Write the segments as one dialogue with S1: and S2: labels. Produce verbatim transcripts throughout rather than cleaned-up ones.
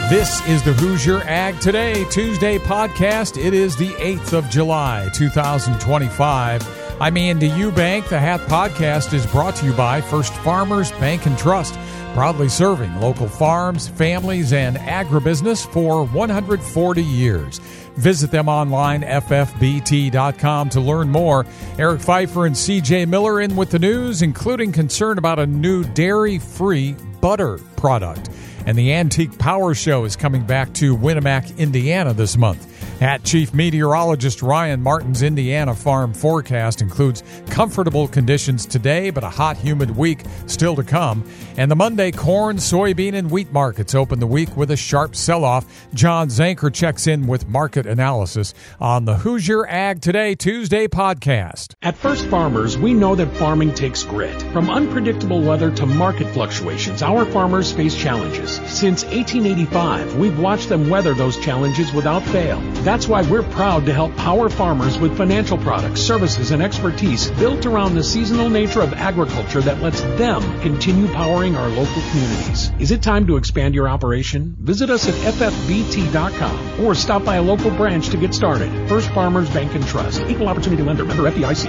S1: This is the Hoosier Ag Today Tuesday podcast. It is the eighth of July, two thousand twenty-five. I'm Andy Eubank. The Hat Podcast is brought to you by First Farmers Bank and Trust, proudly serving local farms, families, and agribusiness for one hundred forty years. Visit them online, F F B T dot com, to learn more. Eric Pfeiffer and C J Miller in with the news, including concern about a new dairy-free butter product. And the Antique Power Show is coming back to Winamac, Indiana this month. At Chief Meteorologist Ryan Martin's Indiana farm forecast includes comfortable conditions today, but a hot, humid week still to come. And the Monday corn, soybean, and wheat markets open the week with a sharp sell-off. John Zanker checks in with market analysis on the Hoosier Ag Today Tuesday podcast.
S2: At First Farmers, we know that farming takes grit. From unpredictable weather to market fluctuations, our farmers face challenges. Since eighteen eighty-five, we've watched them weather those challenges without fail. That's why we're proud to help power farmers with financial products, services, and expertise built around the seasonal nature of agriculture that lets them continue powering our local communities. Is it time to expand your operation? Visit us at F F B T dot com or stop by a local branch to get started. First Farmers Bank and Trust. Equal Opportunity Lender. Member F D I C.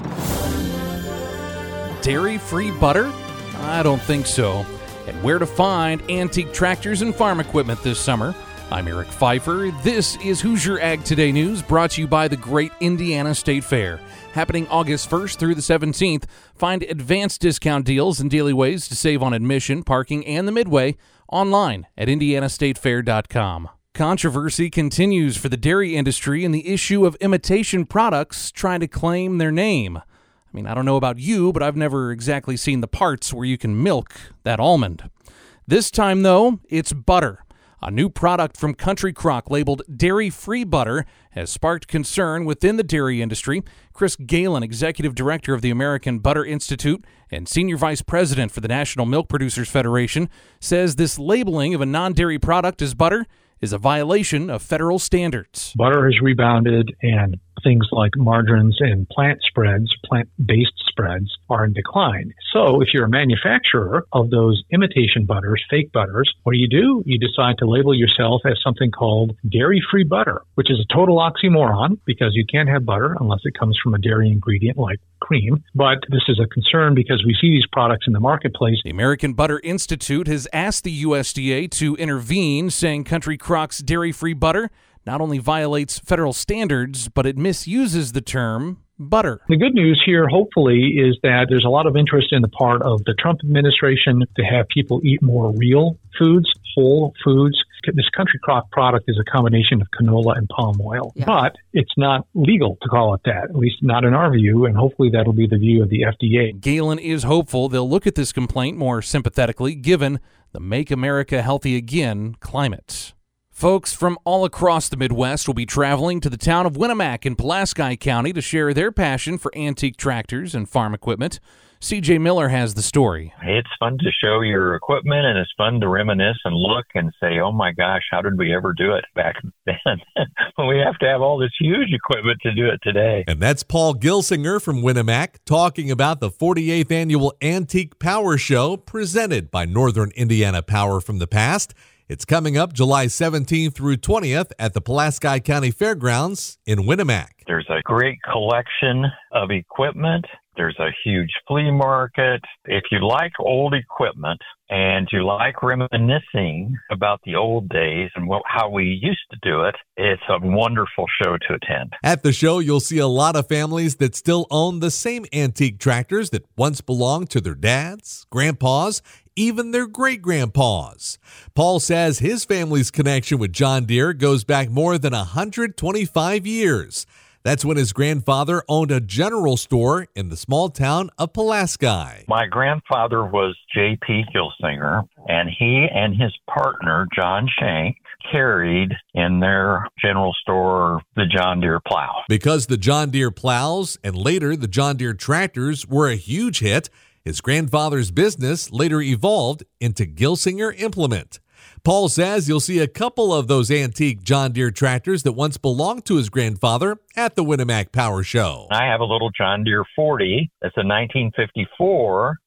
S3: Dairy-free butter? I don't think so. And where to find antique tractors and farm equipment this summer. I'm Eric Pfeiffer. This is Hoosier Ag Today News, brought to you by the Great Indiana State Fair. Happening August first through the seventeenth. Find advanced discount deals and daily ways to save on admission, parking, and the midway online at indiana state fair dot com. Controversy continues for the dairy industry and the issue of imitation products trying to claim their name. I mean, I don't know about you, but I've never exactly seen the parts where you can milk that almond. This time, though, it's butter. A new product from Country Crock labeled dairy-free butter has sparked concern within the dairy industry. Chris Galen, Executive Director of the American Butter Institute and Senior Vice President for the National Milk Producers Federation, says this labeling of a non-dairy product as butter is a violation of federal standards.
S4: Butter has rebounded, and things like margarines and plant spreads, plant-based spreads, are in decline. So if you're a manufacturer of those imitation butters, fake butters, what do you do? You decide to label yourself as something called dairy-free butter, which is a total oxymoron because you can't have butter unless it comes from a dairy ingredient like cream. But this is a concern because we see these products in the marketplace.
S3: The American Butter Institute has asked the U S D A to intervene, saying Country Crock's dairy-free butter not only violates federal standards, but it misuses the term butter.
S4: The good news here, hopefully, is that there's a lot of interest in the part of the Trump administration to have people eat more real foods, whole foods. This Country Crock product is a combination of canola and palm oil, yeah. But it's not legal to call it that, at least not in our view, and hopefully that'll be the view of the F D A.
S3: Galen is hopeful they'll look at this complaint more sympathetically, given the Make America Healthy Again climate. Folks from all across the Midwest will be traveling to the town of Winamac in Pulaski County to share their passion for antique tractors and farm equipment. C J Miller has the story.
S5: It's fun to show your equipment, and it's fun to reminisce and look and say, oh my gosh, how did we ever do it back then? When we have to have all this huge equipment to do it today.
S6: And that's Paul Gilsinger from Winamac talking about the forty-eighth Annual Antique Power Show presented by Northern Indiana Power from the past. It's coming up July seventeenth through twentieth at the Pulaski County Fairgrounds in Winamac.
S5: There's a great collection of equipment. There's a huge flea market. If you like old equipment and you like reminiscing about the old days and what, how we used to do it, it's a wonderful show to attend.
S6: At the show, you'll see a lot of families that still own the same antique tractors that once belonged to their dads, grandpas, even their great-grandpas. Paul says his family's connection with John Deere goes back more than one hundred twenty-five years. That's when his grandfather owned a general store in the small town of Pulaski.
S5: My grandfather was J P Gilsinger, and he and his partner, John Shank, carried in their general store the John Deere plow.
S6: Because the John Deere plows and later the John Deere tractors were a huge hit, his grandfather's business later evolved into Gilsinger Implement. Paul says you'll see a couple of those antique John Deere tractors that once belonged to his grandfather at the Winamac Power Show.
S5: I have a little John Deere forty. It's a nineteen fifty-four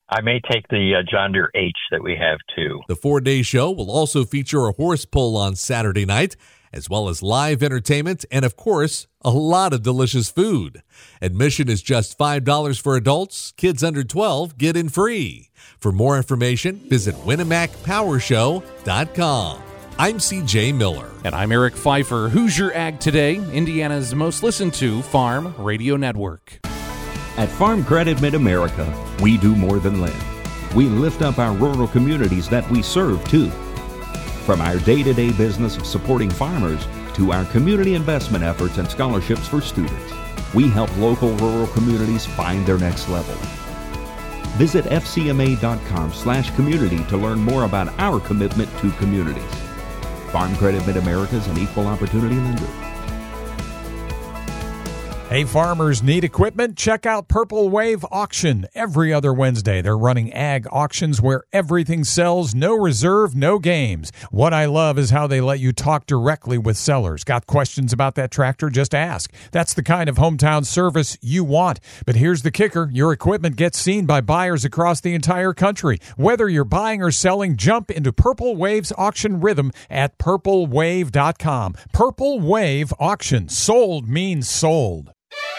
S5: I may take the uh, John Deere H that we have too.
S6: The four-day show will also feature a horse pull on Saturday night, as well as live entertainment and, of course, a lot of delicious food. Admission is just five dollars for adults. Kids under twelve get in free. For more information, visit Winnemac Power Show dot com. I'm C J Miller.
S3: And I'm Eric Pfeiffer. Hoosier Ag Today, Indiana's most listened to farm radio network.
S7: At Farm Credit Mid-America, we do more than lend. We lift up our rural communities that we serve, too. From our day-to-day business of supporting farmers to our community investment efforts and scholarships for students, we help local rural communities find their next level. Visit F C M A dot com slash community to learn more about our commitment to communities. Farm Credit Mid-America is an equal opportunity lender.
S1: Hey, farmers need equipment? Check out Purple Wave Auction every other Wednesday. They're running ag auctions where everything sells, no reserve, no games. What I love is how they let you talk directly with sellers. Got questions about that tractor? Just ask. That's the kind of hometown service you want. But here's the kicker. Your equipment gets seen by buyers across the entire country. Whether you're buying or selling, jump into Purple Wave's auction rhythm at purple wave dot com. Purple Wave Auction. Sold means sold.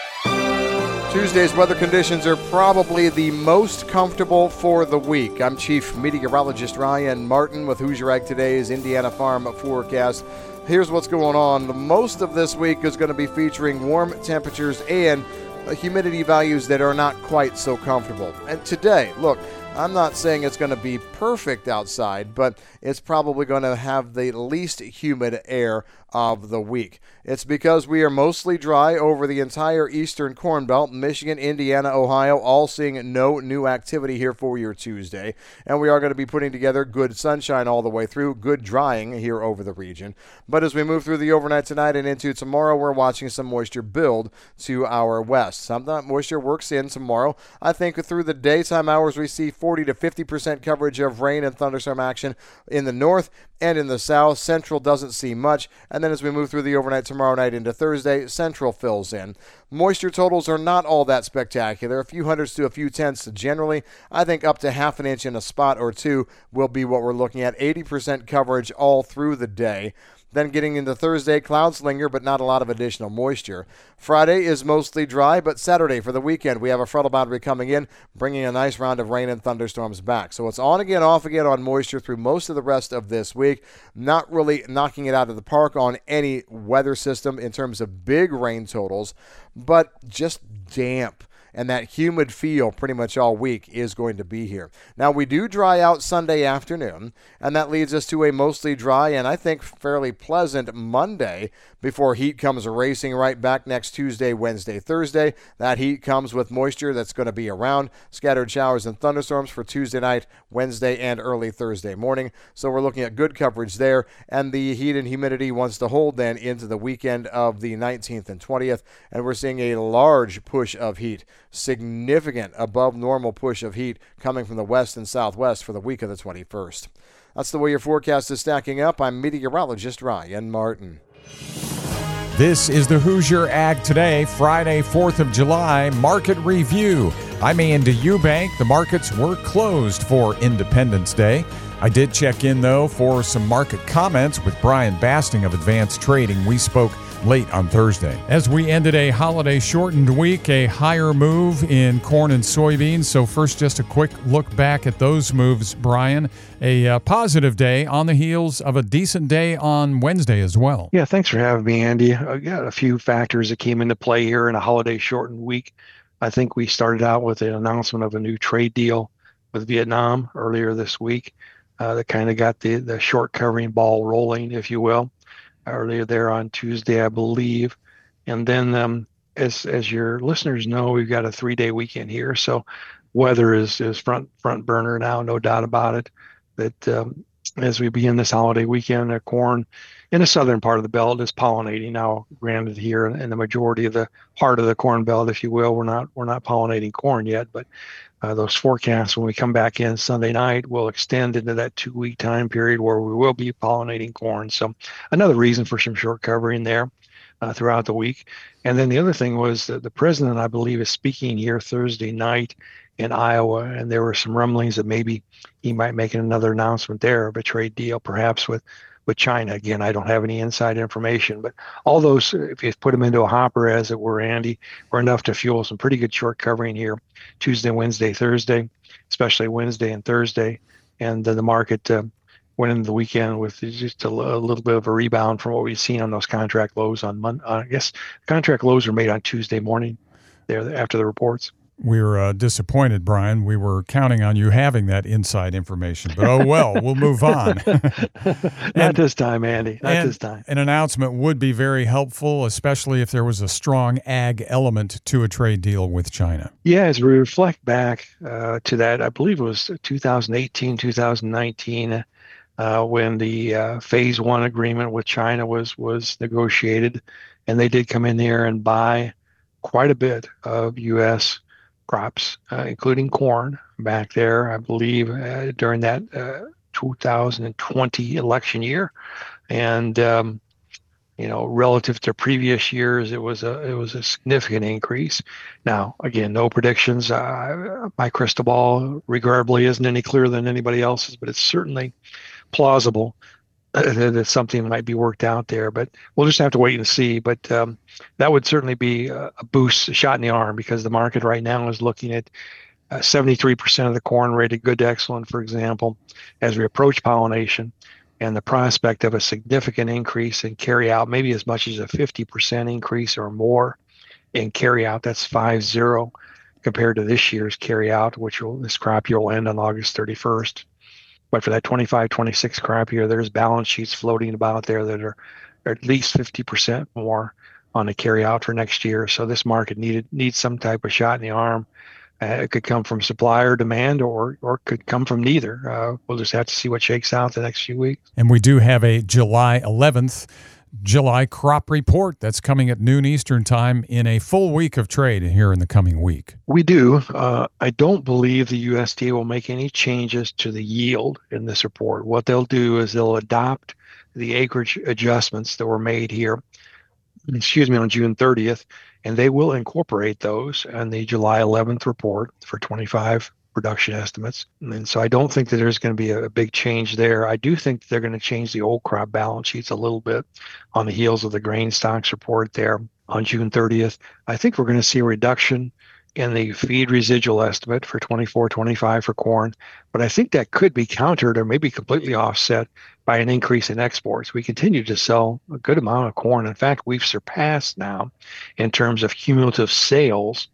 S8: Tuesday's weather conditions are probably the most comfortable for the week. I'm Chief Meteorologist Ryan Martin with Hoosier Ag Today's Indiana Farm Forecast. Here's what's going on. Most of this week is going to be featuring warm temperatures and humidity values that are not quite so comfortable. And today, look, I'm not saying it's going to be perfect outside, but it's probably going to have the least humid air of the week. It's because we are mostly dry over the entire eastern Corn Belt, Michigan, Indiana, Ohio, all seeing no new activity here for your Tuesday. And we are going to be putting together good sunshine all the way through, good drying here over the region. But as we move through the overnight tonight and into tomorrow, we're watching some moisture build to our west. Some of that moisture works in tomorrow. I think through the daytime hours, we see forty to fifty percent coverage of rain and thunderstorm action in the north and in the south. Central doesn't see much. And then as we move through the overnight tomorrow night into Thursday, Central fills in. Moisture totals are not all that spectacular. A few hundredths to a few tenths generally. I think up to half an inch in a spot or two will be what we're looking at. eighty percent coverage all through the day. Then getting into Thursday, clouds linger, but not a lot of additional moisture. Friday is mostly dry, but Saturday for the weekend, we have a frontal boundary coming in, bringing a nice round of rain and thunderstorms back. So it's on again, off again on moisture through most of the rest of this week. Not really knocking it out of the park on any weather system in terms of big rain totals, but just damp. And that humid feel pretty much all week is going to be here. Now, we do dry out Sunday afternoon, and that leads us to a mostly dry and I think fairly pleasant Monday before heat comes racing right back next Tuesday, Wednesday, Thursday. That heat comes with moisture that's going to be around. Scattered showers and thunderstorms for Tuesday night, Wednesday, and early Thursday morning. So we're looking at good coverage there, and the heat and humidity wants to hold then into the weekend of the nineteenth and twentieth, and we're seeing a large push of heat. Significant above normal push of heat coming from the west and southwest for the week of the twenty-first. That's the way your forecast is stacking up. I'm meteorologist Ryan Martin.
S1: This is the Hoosier Ag Today, Friday, fourth of July, Market Review. I'm Andy Eubank. The markets were closed for Independence Day. I did check in, though, for some market comments with Brian Basting of Advanced Trading. We spoke late on Thursday. As we ended a holiday-shortened week, a higher move in corn and soybeans. So first, just a quick look back at those moves, Brian. A uh, positive day on the heels of a decent day on Wednesday as well.
S9: Yeah, thanks for having me, Andy. I got a few factors that came into play here in a holiday-shortened week. I think we started out with an announcement of a new trade deal with Vietnam earlier this week uh, that kind of got the, the short covering ball rolling, if you will, earlier there on Tuesday, I believe. And then um, as as your listeners know, we've got a three-day weekend here. So weather is, is front front burner now, no doubt about it. That um, as we begin this holiday weekend, the corn in the southern part of the belt is pollinating now. Granted, here in the majority of the heart of the corn belt, if you will, we're not we're not pollinating corn yet, but uh, those forecasts when we come back in Sunday night will extend into that two-week time period where we will be pollinating corn. So another reason for some short covering there. uh, throughout the week. And then the other thing was that the president, I believe, is speaking here Thursday night in Iowa, and there were some rumblings that maybe he might make another announcement there of a trade deal, perhaps with, with China. Again, I don't have any inside information, but all those, if you put them into a hopper, as it were, Andy, were enough to fuel some pretty good short covering here Tuesday, Wednesday, Thursday, especially Wednesday and Thursday. And then the market uh, went into the weekend with just a, l- a little bit of a rebound from what we've seen on those contract lows on Monday. Uh, I guess contract lows were made on Tuesday morning there after the reports.
S1: We were uh, disappointed, Brian. We were counting on you having that inside information, but oh well, we'll move on.
S9: Not and, this time, Andy. Not this time.
S1: An announcement would be very helpful, especially if there was a strong ag element to a trade deal with China.
S9: Yeah, as we reflect back uh, to that, I believe it was two thousand eighteen, two thousand nineteen, uh, when the uh, phase one agreement with China was was negotiated, and they did come in there and buy quite a bit of U S crops, uh, including corn, back there, I believe, uh, during that uh, two thousand twenty election year, and um, you know, relative to previous years, it was a it was a significant increase. Now, again, no predictions. Uh, my crystal ball, regrettably, isn't any clearer than anybody else's, but it's certainly plausible that something might be worked out there, but we'll just have to wait and see. But um, that would certainly be a boost, a shot in the arm, because the market right now is looking at uh, seventy-three percent of the corn rated good to excellent, for example, as we approach pollination, and the prospect of a significant increase in carry out, maybe as much as a fifty percent increase or more in carry out. That's five zero compared to this year's carry out, which will, this crop year will end on August thirty-first. But for that twenty-five twenty-six crop year, there's balance sheets floating about there that are, are at least fifty percent more on the carry out for next year. So this market needed needs some type of shot in the arm. Uh, it could come from supplier demand, or or could come from neither. Uh, we'll just have to see what shakes out the next few weeks.
S1: And we do have a July eleventh July crop report that's coming at noon Eastern time in a full week of trade here in the coming week.
S9: We do. Uh, I don't believe the U S D A will make any changes to the yield in this report. What they'll do is they'll adopt the acreage adjustments that were made here, excuse me, on June thirtieth, and they will incorporate those in the July eleventh report for twenty-five production estimates. And so I don't think that there's going to be a, a big change there. I do think that they're going to change the old crop balance sheets a little bit on the heels of the grain stocks report there on June thirtieth. I think we're going to see a reduction in the feed residual estimate for twenty-four twenty-five for corn, but I think that could be countered or maybe completely offset by an increase in exports. We continue to sell a good amount of corn. In fact, we've surpassed now in terms of cumulative sales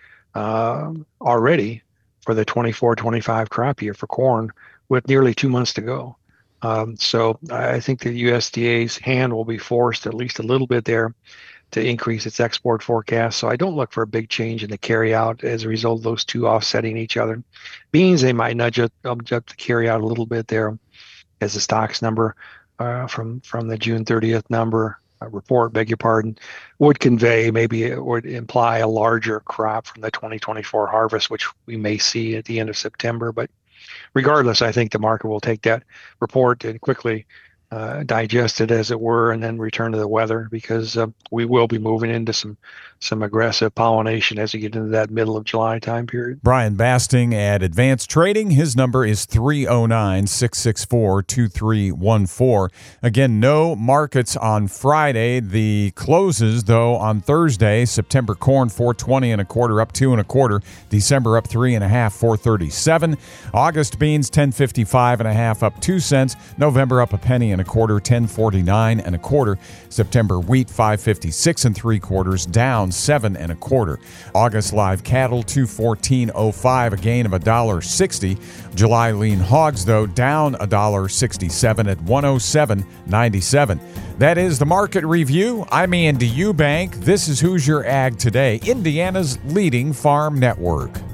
S9: uh, already for the twenty-four twenty-five crop year for corn, with nearly two months to go. Um, so I think the U S D A's hand will be forced at least a little bit there to increase its export forecast. So I don't look for a big change in the carry out as a result of those two offsetting each other. Beans, they might nudge up, up the carry out a little bit there as the stocks number uh, from, from the June thirtieth number uh, report, beg your pardon, would convey, maybe it would imply a larger crop from the twenty twenty-four harvest, which we may see at the end of September. But regardless, I think the market will take that report and quickly uh, digest it, as it were, and then return to the weather, because uh, we will be moving into some some aggressive pollination as we get into that middle of July time period.
S1: Brian Basting at Advanced Trading. His number is three oh nine, six six four, two three one four. Again, no markets on Friday. The closes, though, on Thursday. September corn four twenty and a quarter, up two and a quarter. December up three and a half, four thirty-seven. August beans ten fifty-five and a half, up two cents. November up a penny and a quarter, ten forty-nine and a quarter. September wheat five fifty-six and three quarters, down seven and a quarter. August live cattle two fourteen oh five, a gain of a dollar sixty. July lean hogs, though, down a dollar sixty-seven at one oh seven ninety-seven. That is the market review. I'm Andy Eubank. This is Hoosier Ag Today, Indiana's leading farm network.